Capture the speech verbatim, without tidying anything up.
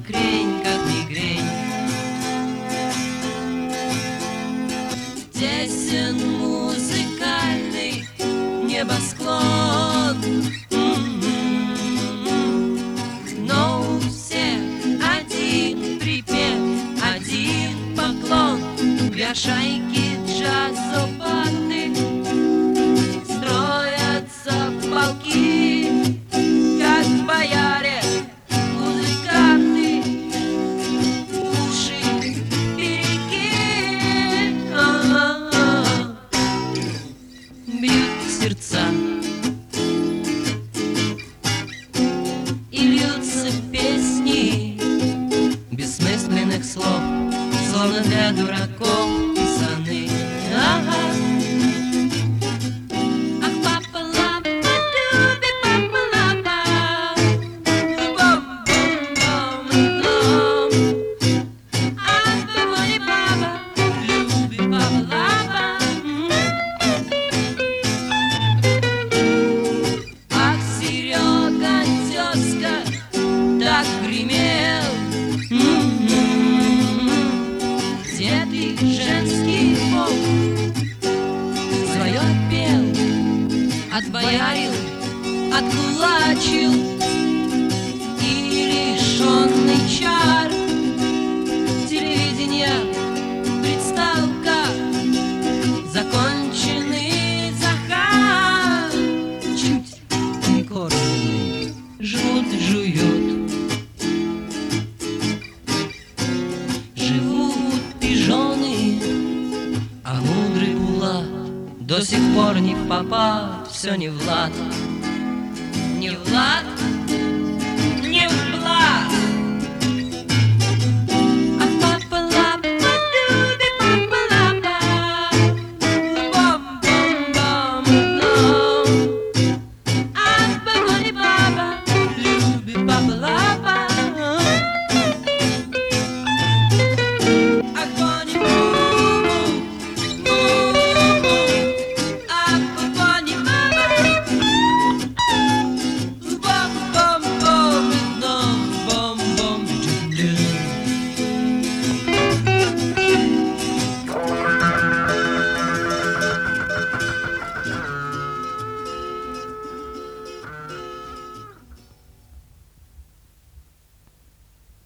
мигрень, как мигрень. Тесен музыкальный небосклон, но у всех один припев, один поклон. Две шайки джазопаты, строятся полки, как бояре, музыканты, уши береги, а-а-а. Бьют сердца и льются песни бессмысленных слов, словно для дураков писаны. Ага. Ах, папа лапа, люби, папа лапа, бом-бом-бом-бом. Ах, говори, папа, люби, папа лапа. Ах, Серега, тезка, так гремел. Дед и женский полк свое пел, отбоярил, откулачил, и лишенный чар телевидения предстал как законченный Захар. Чуть не кормленный, жмут и жуют, живут пижоны, а мудрый Булат до сих пор не в попад, все не в лад, не в лад.